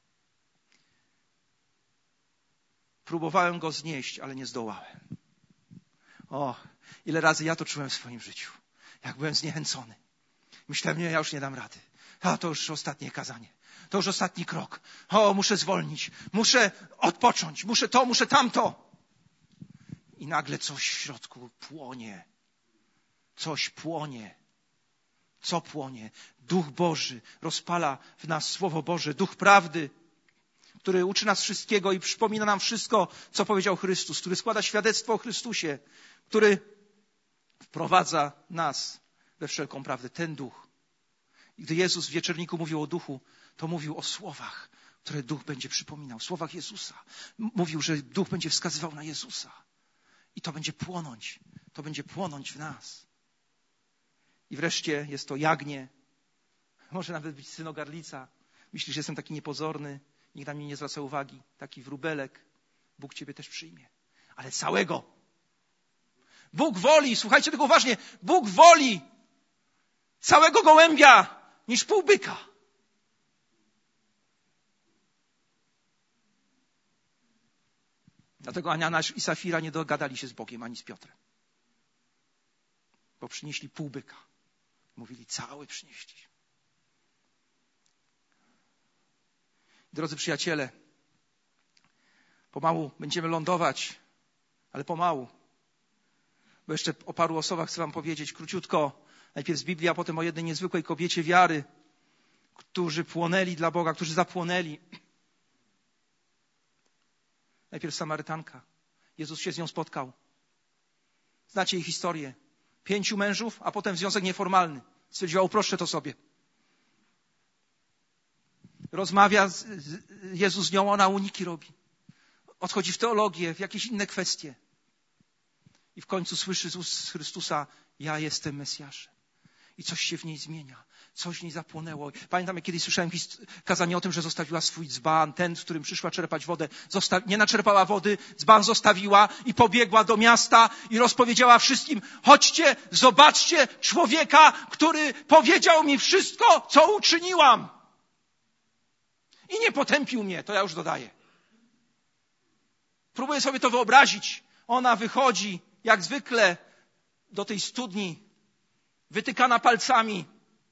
Próbowałem go znieść, ale nie zdołałem. O, ile razy ja to czułem w swoim życiu. Jak byłem zniechęcony. Myślałem, nie, ja już nie dam rady. A to już ostatnie kazanie. To już ostatni krok. O, muszę zwolnić. Muszę odpocząć. Muszę to, muszę tamto. I nagle coś w środku płonie. Coś płonie. Co płonie? Duch Boży rozpala w nas Słowo Boże. Duch prawdy, który uczy nas wszystkiego i przypomina nam wszystko, co powiedział Chrystus. Który składa świadectwo o Chrystusie. Który wprowadza nas we wszelką prawdę. Ten Duch. I gdy Jezus w wieczorniku mówił o Duchu, to mówił o słowach, które Duch będzie przypominał. Słowach Jezusa. Mówił, że Duch będzie wskazywał na Jezusa. I to będzie płonąć. To będzie płonąć w nas. I wreszcie jest to jagnię. Może nawet być synogarlica. Myślisz, że jestem taki niepozorny. Nikt na mnie nie zwraca uwagi. Taki wróbelek. Bóg ciebie też przyjmie. Ale całego. Bóg woli, słuchajcie tego uważnie, Bóg woli całego gołębia niż pół byka. Dlatego Ananiasz i Safira nie dogadali się z Bogiem ani z Piotrem. Bo przynieśli pół byka. Mówili, cały przynieśli. Drodzy przyjaciele, pomału będziemy lądować, ale pomału. Bo jeszcze o paru osobach chcę wam powiedzieć króciutko. Najpierw z Biblii, a potem o jednej niezwykłej kobiecie wiary, którzy płonęli dla Boga, którzy zapłonęli. Najpierw Samarytanka. Jezus się z nią spotkał. Znacie jej historię. Pięciu mężów, a potem związek nieformalny. Stwierdziła, uproszczę to sobie. Rozmawia z, z, Jezus z nią, ona uniki robi. Odchodzi w teologię, w jakieś inne kwestie. I w końcu słyszy z ust Chrystusa, ja jestem Mesjaszem. I coś się w niej zmienia. Coś w niej zapłonęło. Pamiętam, jak kiedyś słyszałem kazanie o tym, że zostawiła swój dzban, ten, w którym przyszła czerpać wodę. Zosta- nie naczerpała wody, dzban zostawiła i pobiegła do miasta i rozpowiedziała wszystkim, chodźcie, zobaczcie człowieka, który powiedział mi wszystko, co uczyniłam. I nie potępił mnie, to ja już dodaję. Próbuję sobie to wyobrazić. Ona wychodzi, jak zwykle, do tej studni, wytykana palcami.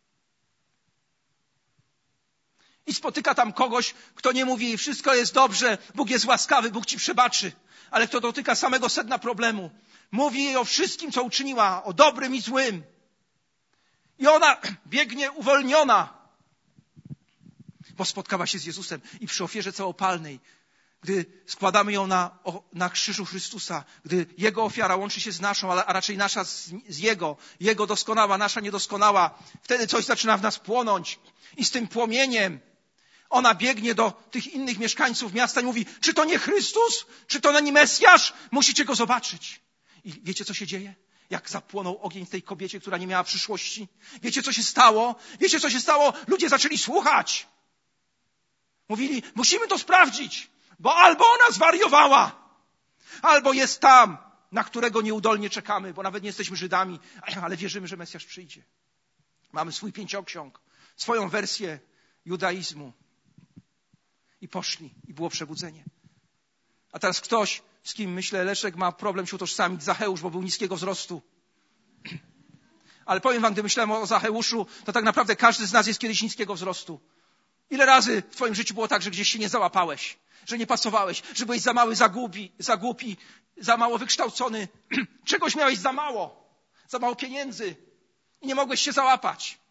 I spotyka tam kogoś, kto nie mówi, wszystko jest dobrze, Bóg jest łaskawy, Bóg ci przebaczy. Ale kto dotyka samego sedna problemu. Mówi jej o wszystkim, co uczyniła, o dobrym i złym. I ona biegnie uwolniona, bo spotkała się z Jezusem. I przy ofierze całopalnej, gdy składamy ją na, o, na krzyżu Chrystusa, gdy Jego ofiara łączy się z naszą, ale, a raczej nasza z, z Jego, Jego doskonała, nasza niedoskonała, wtedy coś zaczyna w nas płonąć. I z tym płomieniem ona biegnie do tych innych mieszkańców miasta i mówi, czy to nie Chrystus? Czy to nie Mesjasz? Musicie Go zobaczyć. I wiecie, co się dzieje? Jak zapłonął ogień w tej kobiecie, która nie miała przyszłości? Wiecie, co się stało? Wiecie, co się stało? Ludzie zaczęli słuchać. Mówili, musimy to sprawdzić, bo albo ona zwariowała, albo jest tam, na którego nieudolnie czekamy, bo nawet nie jesteśmy Żydami, ale wierzymy, że Mesjasz przyjdzie. Mamy swój pięcioksiąg, swoją wersję judaizmu. I poszli, i było przebudzenie. A teraz ktoś, z kim myślę, Leszek ma problem się utożsamić, Zacheusz, bo był niskiego wzrostu. Ale powiem wam, gdy myślałem o Zacheuszu, to tak naprawdę każdy z nas jest kiedyś niskiego wzrostu. Ile razy w twoim życiu było tak, że gdzieś się nie załapałeś, że nie pasowałeś, że byłeś za mały, za głupi, za głupi, za mało wykształcony, czegoś miałeś za mało, za mało pieniędzy i nie mogłeś się załapać.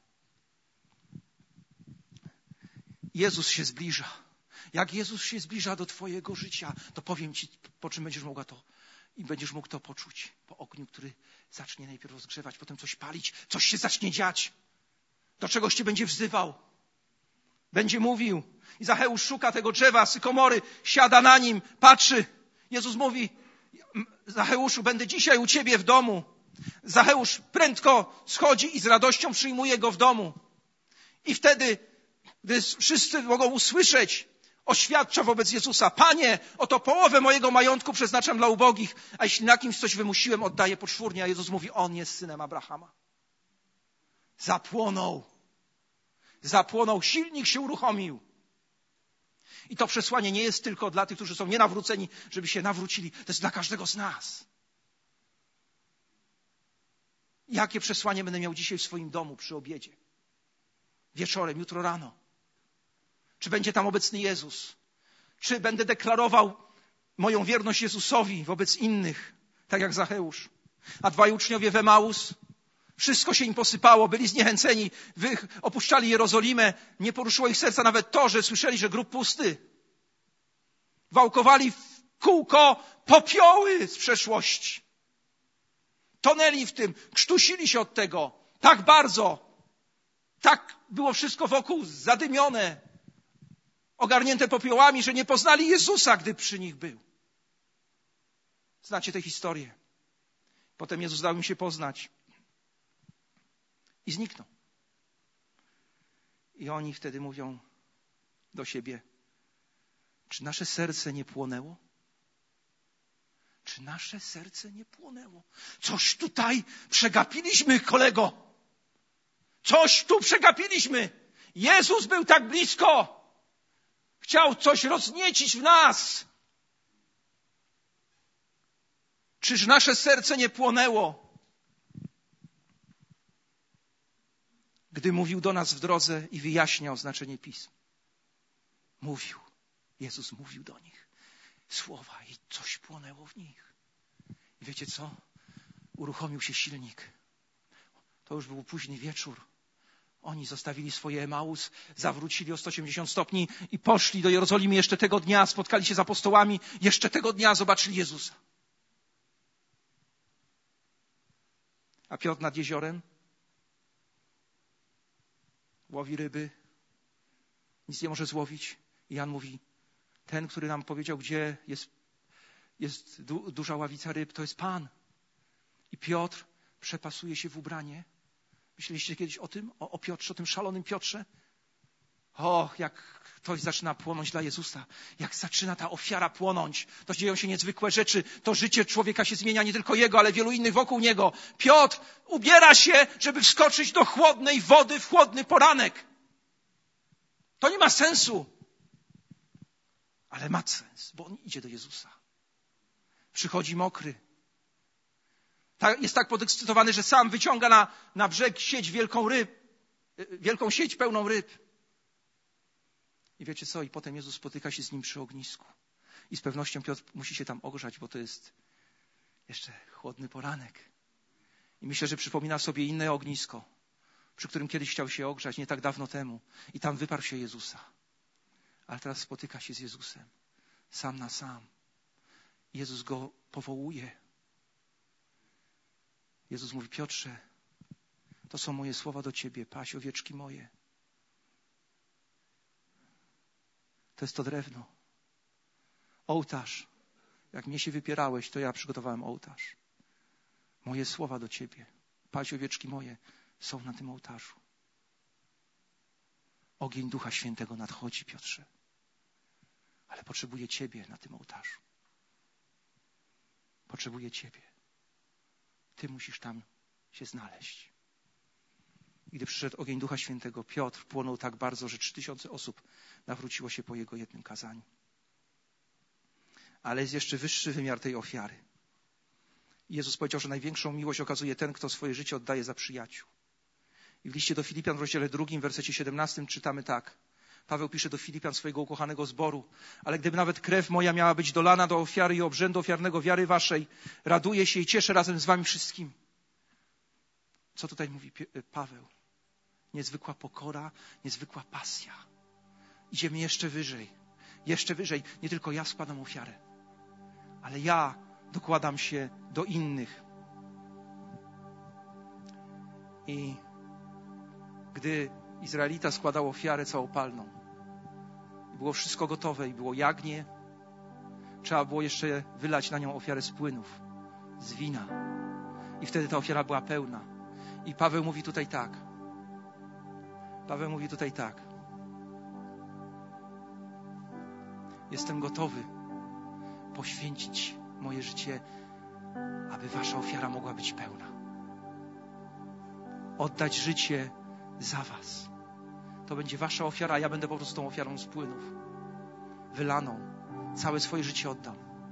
Jezus się zbliża. Jak Jezus się zbliża do twojego życia, to powiem ci, po czym będziesz mogła to i będziesz mógł to poczuć. Po ogniu, który zacznie najpierw rozgrzewać, potem coś palić, coś się zacznie dziać. Do czegoś cię będzie wzywał. Będzie mówił. I Zacheusz szuka tego drzewa, sykomory, siada na nim, patrzy. Jezus mówi, Zacheuszu, będę dzisiaj u ciebie w domu. Zacheusz prędko schodzi i z radością przyjmuje go w domu. I wtedy, gdy wszyscy mogą usłyszeć, oświadcza wobec Jezusa: Panie, oto połowę mojego majątku przeznaczam dla ubogich, a jeśli na kimś coś wymusiłem, oddaję poczwórnie. A Jezus mówi: on jest synem Abrahama. Zapłonął. Zapłonął, silnik się uruchomił. I to przesłanie nie jest tylko dla tych, którzy są nienawróceni, żeby się nawrócili. To jest dla każdego z nas. Jakie przesłanie będę miał dzisiaj w swoim domu przy obiedzie? Wieczorem, jutro rano? Czy będzie tam obecny Jezus? Czy będę deklarował moją wierność Jezusowi wobec innych, tak jak Zacheusz? A dwaj uczniowie w Emaus, wszystko się im posypało, byli zniechęceni, opuszczali Jerozolimę, nie poruszyło ich serca nawet to, że słyszeli, że grób pusty. Wałkowali w kółko popioły z przeszłości. Tonęli w tym, krztusili się od tego tak bardzo. Tak było wszystko wokół zadymione, ogarnięte popiołami, że nie poznali Jezusa, gdy przy nich był. Znacie tę historię. Potem Jezus dał im się poznać i zniknął. I oni wtedy mówią do siebie: czy nasze serce nie płonęło? Czy nasze serce nie płonęło? Coś tutaj przegapiliśmy, kolego. Coś tu przegapiliśmy. Jezus był tak blisko. Chciał coś rozniecić w nas. Czyż nasze serce nie płonęło, gdy mówił do nas w drodze i wyjaśniał znaczenie pism? Mówił. Jezus mówił do nich słowa i coś płonęło w nich. I wiecie co? Uruchomił się silnik. To już był późny wieczór. Oni zostawili swoje Emaus, zawrócili o sto osiemdziesiąt stopni i poszli do Jerozolimy jeszcze tego dnia, spotkali się z apostołami, jeszcze tego dnia zobaczyli Jezusa. A Piotr nad jeziorem łowi ryby, nic nie może złowić. I Jan mówi: ten, który nam powiedział, gdzie jest, jest du, duża ławica ryb, to jest Pan. I Piotr przepasuje się w ubranie. Myśleliście kiedyś o tym? O, o Piotrze, o tym szalonym Piotrze? Och, jak ktoś zaczyna płonąć dla Jezusa, jak zaczyna ta ofiara płonąć, to dzieją się niezwykłe rzeczy. To życie człowieka się zmienia, nie tylko jego, ale wielu innych wokół niego. Piotr ubiera się, żeby wskoczyć do chłodnej wody w chłodny poranek. To nie ma sensu. Ale ma sens, bo on idzie do Jezusa. Przychodzi mokry. Jest tak podekscytowany, że sam wyciąga na, na brzeg sieć wielką ryb, wielką sieć pełną ryb. I wiecie co? I potem Jezus spotyka się z nim przy ognisku. I z pewnością Piotr musi się tam ogrzać, bo to jest jeszcze chłodny poranek. I myślę, że przypomina sobie inne ognisko, przy którym kiedyś chciał się ogrzać, nie tak dawno temu. I tam wyparł się Jezusa. Ale teraz spotyka się z Jezusem, sam na sam. Jezus go powołuje. Jezus mówi: Piotrze, to są moje słowa do ciebie, paś owieczki moje. To jest to drewno. Ołtarz. Jak mnie się wypierałeś, to ja przygotowałem ołtarz. Moje słowa do ciebie, paś owieczki moje, są na tym ołtarzu. Ogień Ducha Świętego nadchodzi, Piotrze. Ale potrzebuję ciebie na tym ołtarzu. Potrzebuję ciebie. Ty musisz tam się znaleźć. I gdy przyszedł ogień Ducha Świętego, Piotr płonął tak bardzo, że trzy tysiące osób nawróciło się po jego jednym kazaniu. Ale jest jeszcze wyższy wymiar tej ofiary. Jezus powiedział, że największą miłość okazuje ten, kto swoje życie oddaje za przyjaciół. I w liście do Filipian w rozdziale drugim, w wersecie siedemnastym czytamy tak. Paweł pisze do Filipian, swojego ukochanego zboru: ale gdyby nawet krew moja miała być dolana do ofiary i obrzędu ofiarnego wiary waszej, raduję się i cieszę razem z wami wszystkim. Co tutaj mówi Paweł? Niezwykła pokora, niezwykła pasja. Idziemy jeszcze wyżej, jeszcze wyżej. Nie tylko ja składam ofiarę, ale ja dokładam się do innych. I gdy Izraelita składał ofiarę całopalną, było wszystko gotowe i było jagnię, trzeba było jeszcze wylać na nią ofiarę z płynów, z wina. I wtedy ta ofiara była pełna. I Paweł mówi tutaj tak: Paweł mówi tutaj tak. Jestem gotowy poświęcić moje życie, aby wasza ofiara mogła być pełna. Oddać życie za was. To będzie wasza ofiara, a ja będę po prostu tą ofiarą z płynów. Wylaną. Całe swoje życie oddam.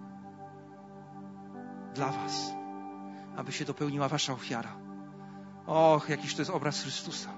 Dla was. Aby się dopełniła wasza ofiara. Och, jakiż to jest obraz Chrystusa.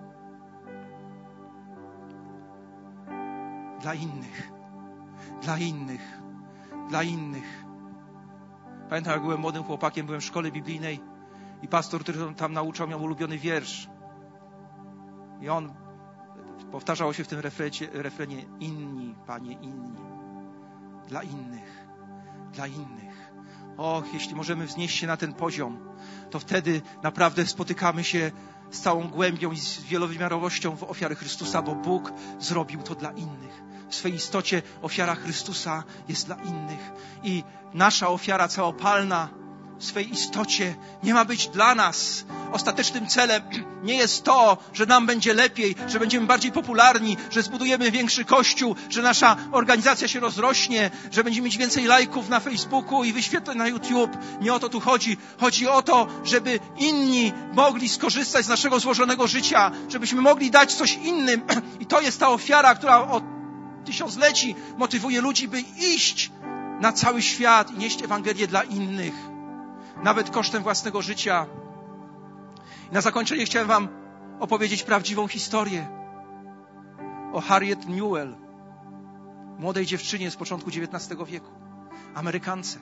Dla innych. Dla innych. Dla innych. Pamiętam, jak byłem młodym chłopakiem, byłem w szkole biblijnej i pastor, który tam nauczał, miał ulubiony wiersz. I on powtarzało się w tym refrecie, refrenie: inni, Panie, inni. Dla innych. Dla innych. Och, jeśli możemy wznieść się na ten poziom, to wtedy naprawdę spotykamy się z całą głębią i z wielowymiarowością w ofiary Chrystusa, bo Bóg zrobił to dla innych. W swej istocie ofiara Chrystusa jest dla innych. I nasza ofiara całopalna w swej istocie nie ma być dla nas. Ostatecznym celem nie jest to, że nam będzie lepiej, że będziemy bardziej popularni, że zbudujemy większy kościół, że nasza organizacja się rozrośnie, że będziemy mieć więcej lajków na Facebooku i wyświetleń na YouTube. Nie o to tu chodzi. Chodzi o to, żeby inni mogli skorzystać z naszego złożonego życia, żebyśmy mogli dać coś innym. I to jest ta ofiara, która od tysiącleci motywuje ludzi, by iść na cały świat i nieść Ewangelię dla innych. Nawet kosztem własnego życia. I na zakończenie chciałem wam opowiedzieć prawdziwą historię o Harriet Newell, młodej dziewczynie z początku dziewiętnastego wieku, Amerykance.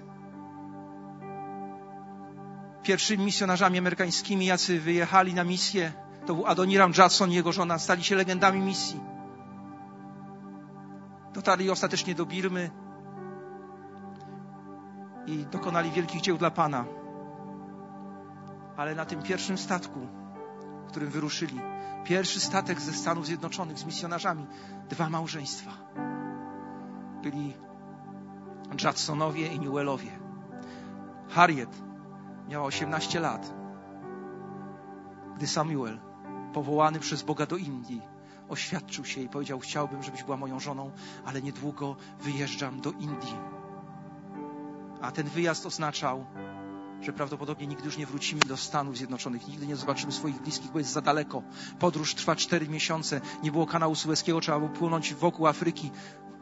Pierwszymi misjonarzami amerykańskimi, jacy wyjechali na misję, to był Adoniram Judson i jego żona, stali się legendami misji. Dotarli ostatecznie do Birmy i dokonali wielkich dzieł dla Pana. Ale na tym pierwszym statku, którym wyruszyli, pierwszy statek ze Stanów Zjednoczonych z misjonarzami, dwa małżeństwa. Byli Judsonowie i Newellowie. Harriet miała osiemnaście lat, gdy Samuel, powołany przez Boga do Indii, oświadczył się i powiedział: chciałbym, żebyś była moją żoną, ale niedługo wyjeżdżam do Indii. A ten wyjazd oznaczał, że prawdopodobnie nigdy już nie wrócimy do Stanów Zjednoczonych, nigdy nie zobaczymy swoich bliskich, bo jest za daleko. Podróż trwa cztery miesiące, nie było kanału Sueskiego, trzeba było płynąć wokół Afryki.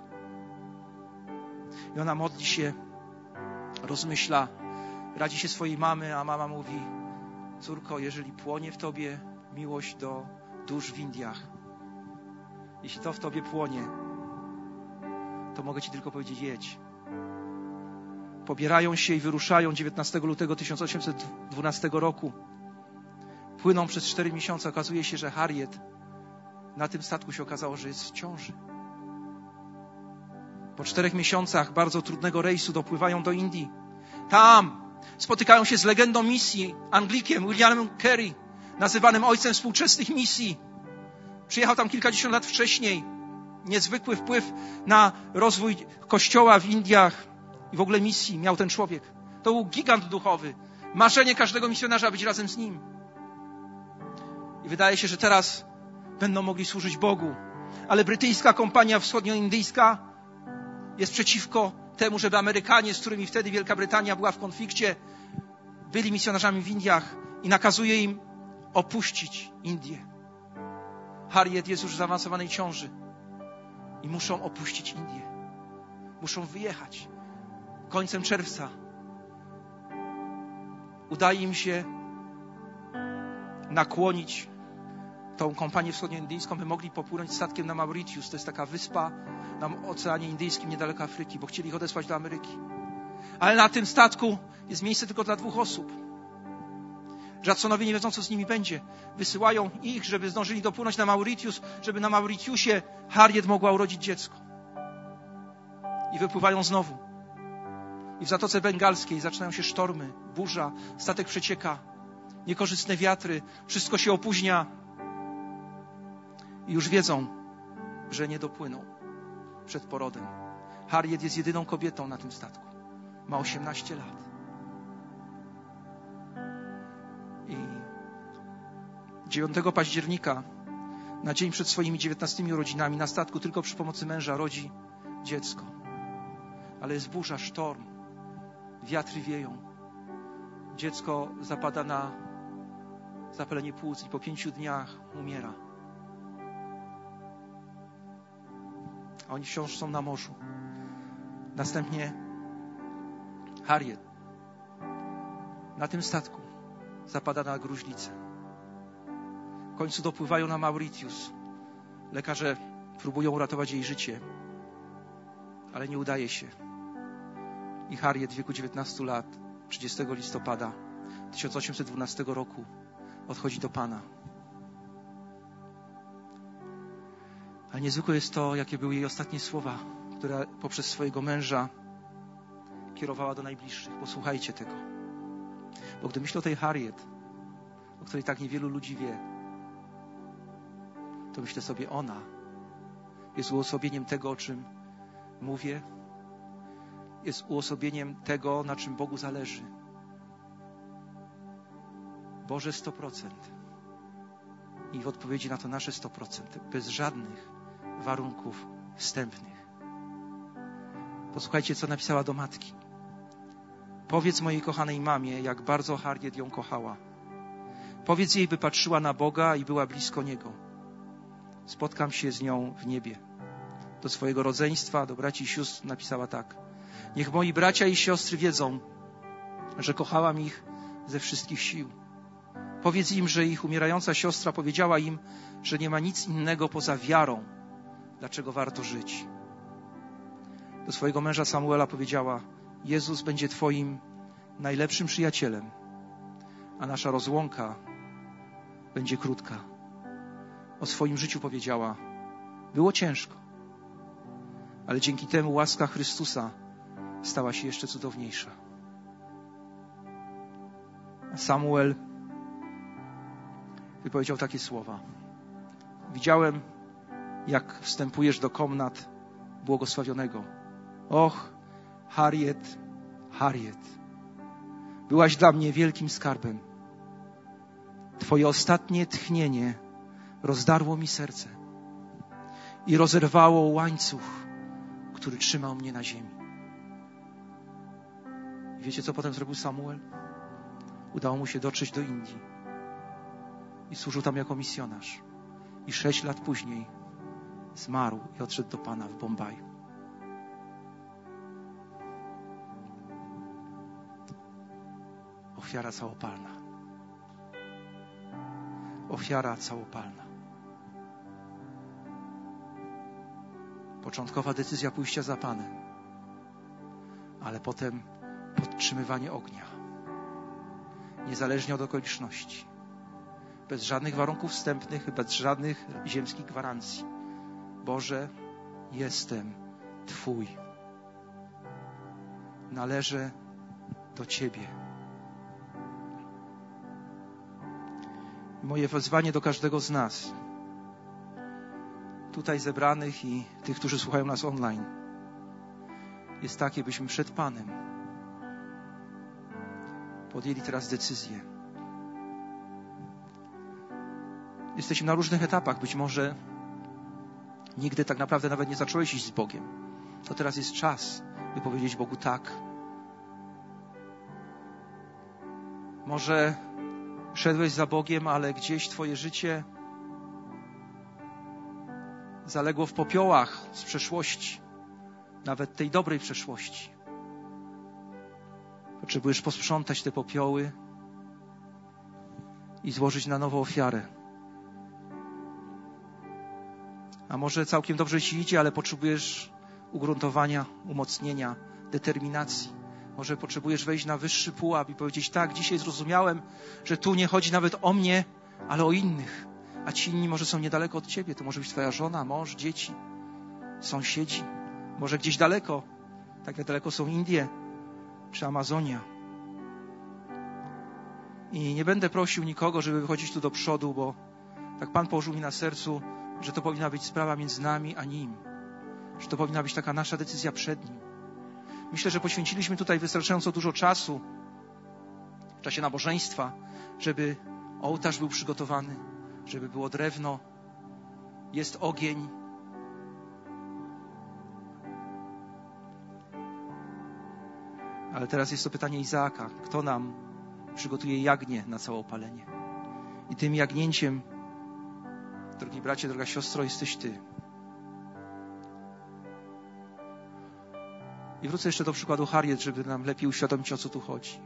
I ona modli się, rozmyśla, radzi się swojej mamy, a mama mówi: córko, jeżeli płonie w tobie miłość do dusz w Indiach, jeśli to w tobie płonie, to mogę ci tylko powiedzieć: jedź. Pobierają się i wyruszają dziewiętnastego lutego tysiąc osiemset dwunastego roku. Płyną przez cztery miesiące. Okazuje się, że Harriet na tym statku się okazało, że jest w ciąży. Po czterech miesiącach bardzo trudnego rejsu dopływają do Indii. Tam spotykają się z legendą misji, Anglikiem Williamem Carey, nazywanym ojcem współczesnych misji. Przyjechał tam kilkadziesiąt lat wcześniej. Niezwykły wpływ na rozwój kościoła w Indiach i w ogóle misji miał ten człowiek. To był gigant duchowy. Marzenie każdego misjonarza być razem z nim. I wydaje się, że teraz będą mogli służyć Bogu. Ale brytyjska kompania wschodnioindyjska jest przeciwko temu, żeby Amerykanie, z którymi wtedy Wielka Brytania była w konflikcie, byli misjonarzami w Indiach i nakazuje im opuścić Indię. Harriet jest już w zaawansowanej ciąży i muszą opuścić Indię. Muszą wyjechać. Końcem czerwca udaje im się nakłonić tą kompanię wschodnioindyjską, by mogli popłynąć statkiem na Mauritius. To jest taka wyspa na Oceanie Indyjskim, niedaleko Afryki, bo chcieli ich odesłać do Ameryki. Ale na tym statku jest miejsce tylko dla dwóch osób. Judsonowie nie wiedzą, co z nimi będzie. Wysyłają ich, żeby zdążyli dopłynąć na Mauritius, żeby na Mauritiusie Harriet mogła urodzić dziecko. I wypływają znowu. I w Zatoce Bengalskiej zaczynają się sztormy, burza, statek przecieka, niekorzystne wiatry, wszystko się opóźnia. I już wiedzą, że nie dopłyną przed porodem. Harriet jest jedyną kobietą na tym statku. Ma osiemnaście lat. I dziewiątego października na dzień przed swoimi dziewiętnastymi urodzinami na statku tylko przy pomocy męża rodzi dziecko. Ale jest burza, sztorm, wiatry wieją. Dziecko zapada na zapalenie płuc i po pięciu dniach umiera. A oni wciąż są na morzu. Następnie Harriet na tym statku zapada na gruźlicę. W końcu dopływają na Mauritius. Lekarze próbują uratować jej życie, ale nie udaje się. I Harriet w wieku dziewiętnastu lat, trzydziestego listopada tysiąc osiemset dwunastego roku odchodzi do Pana. Ale niezwykłe jest to, jakie były jej ostatnie słowa, które poprzez swojego męża kierowała do najbliższych. Posłuchajcie tego. Bo gdy myślę o tej Harriet, o której tak niewielu ludzi wie, to myślę sobie, ona jest uosobieniem tego, o czym mówię, jest uosobieniem tego, na czym Bogu zależy. Boże sto procent. I w odpowiedzi na to nasze sto procent, bez żadnych warunków wstępnych. Posłuchajcie, co napisała do matki. Powiedz mojej kochanej mamie, jak bardzo Harriet ją kochała. Powiedz jej, by patrzyła na Boga i była blisko Niego. Spotkam się z nią w niebie. Do swojego rodzeństwa, do braci i sióstr napisała tak. Niech moi bracia i siostry wiedzą, że kochałam ich ze wszystkich sił. Powiedz im, że ich umierająca siostra powiedziała im, że nie ma nic innego poza wiarą, dlaczego warto żyć. Do swojego męża Samuela powiedziała, Jezus będzie Twoim najlepszym przyjacielem, a nasza rozłąka będzie krótka. O swoim życiu powiedziała, było ciężko, ale dzięki temu łaska Chrystusa stała się jeszcze cudowniejsza. A Samuel wypowiedział takie słowa. Widziałem, jak wstępujesz do komnat błogosławionego. Och, Harriet, Harriet, byłaś dla mnie wielkim skarbem. Twoje ostatnie tchnienie rozdarło mi serce i rozerwało łańcuch, który trzymał mnie na ziemi. Wiecie, co potem zrobił Samuel? Udało mu się dotrzeć do Indii i służył tam jako misjonarz. I sześć lat później zmarł i odszedł do Pana w Bombaju. Ofiara całopalna. Ofiara całopalna. Początkowa decyzja pójścia za Panem, ale potem podtrzymywanie ognia. Niezależnie od okoliczności. Bez żadnych warunków wstępnych, bez żadnych ziemskich gwarancji. Boże, jestem Twój. Należę do Ciebie. Moje wezwanie do każdego z nas, tutaj zebranych i tych, którzy słuchają nas online, jest takie, byśmy przed Panem podjęli teraz decyzję. Jesteśmy na różnych etapach. Być może nigdy tak naprawdę nawet nie zacząłeś iść z Bogiem. To teraz jest czas, by powiedzieć Bogu tak. Może szedłeś za Bogiem, ale gdzieś Twoje życie zaległo w popiołach z przeszłości, nawet tej dobrej przeszłości. Potrzebujesz posprzątać te popioły i złożyć na nowo ofiarę. A może całkiem dobrze Ci idzie, ale potrzebujesz ugruntowania, umocnienia, determinacji. Może potrzebujesz wejść na wyższy pułap i powiedzieć, tak, dzisiaj zrozumiałem, że tu nie chodzi nawet o mnie, ale o innych. A ci inni może są niedaleko od Ciebie. To może być Twoja żona, mąż, dzieci, sąsiedzi. Może gdzieś daleko, tak jak daleko są Indie czy Amazonia. I nie będę prosił nikogo, żeby wychodzić tu do przodu, bo tak Pan położył mi na sercu, że to powinna być sprawa między nami a Nim. Że to powinna być taka nasza decyzja przed Nim. Myślę, że poświęciliśmy tutaj wystarczająco dużo czasu w czasie nabożeństwa, żeby ołtarz był przygotowany, żeby było drewno, jest ogień. Ale teraz jest to pytanie Izaaka. Kto nam przygotuje jagnię na całopalenie? I tym jagnięciem, drogi bracie, droga siostro, jesteś Ty. I wrócę jeszcze do przykładu Harriet, żeby nam lepiej uświadomić, o co tu chodzi.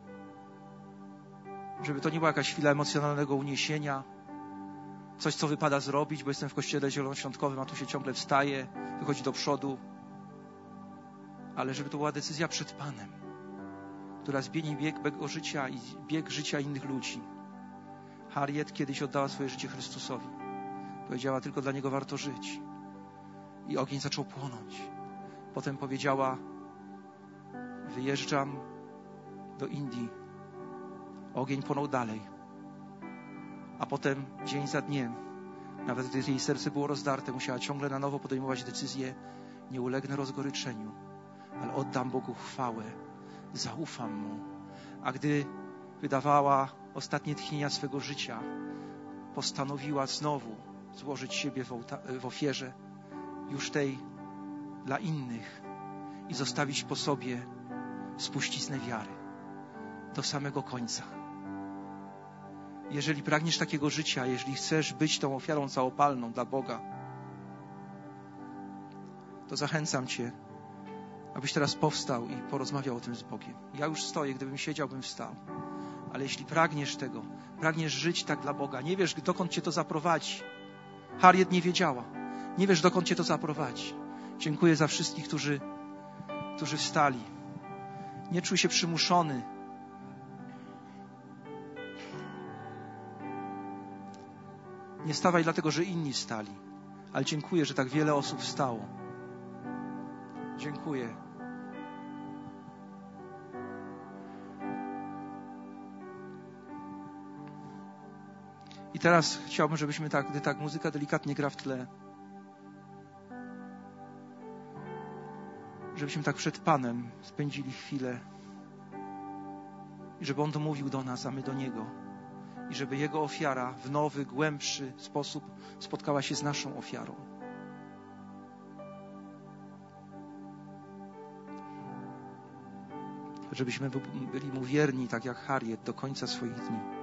Żeby to nie była jakaś chwila emocjonalnego uniesienia, coś, co wypada zrobić, bo jestem w kościele zielonoświątkowym, a tu się ciągle wstaje, wychodzi do przodu. Ale żeby to była decyzja przed Panem, która zmieni bieg, bieg życia i bieg życia innych ludzi. Harriet kiedyś oddała swoje życie Chrystusowi. Powiedziała, tylko dla Niego warto żyć. I ogień zaczął płonąć. Potem powiedziała, wyjeżdżam do Indii. Ogień płonął dalej. A potem, dzień za dniem, nawet gdy jej serce było rozdarte, musiała ciągle na nowo podejmować decyzję, nie ulegnę rozgoryczeniu, ale oddam Bogu chwałę, zaufam Mu. A gdy wydawała ostatnie tchnienia swego życia, postanowiła znowu złożyć siebie w, ołta- w ofierze, już tej dla innych, i zostawić po sobie spuściznę wiary do samego końca. Jeżeli pragniesz takiego życia, jeżeli chcesz być tą ofiarą całopalną dla Boga, to zachęcam Cię, abyś teraz powstał i porozmawiał o tym z Bogiem. Ja już stoję, gdybym siedział, bym wstał. Ale jeśli pragniesz tego, pragniesz żyć tak dla Boga, nie wiesz, dokąd Cię to zaprowadzi. Harriet nie wiedziała. Nie wiesz, dokąd Cię to zaprowadzi. Dziękuję za wszystkich, którzy, którzy wstali. Nie czuj się przymuszony. Nie stawaj dlatego, że inni wstali. Ale dziękuję, że tak wiele osób wstało. Dziękuję. I teraz chciałbym, żebyśmy tak, gdy tak muzyka delikatnie gra w tle, żebyśmy tak przed Panem spędzili chwilę i żeby On domówił do nas, a my do Niego. I żeby Jego ofiara w nowy, głębszy sposób spotkała się z naszą ofiarą. Żebyśmy byli Mu wierni, tak jak Harriet, do końca swoich dni.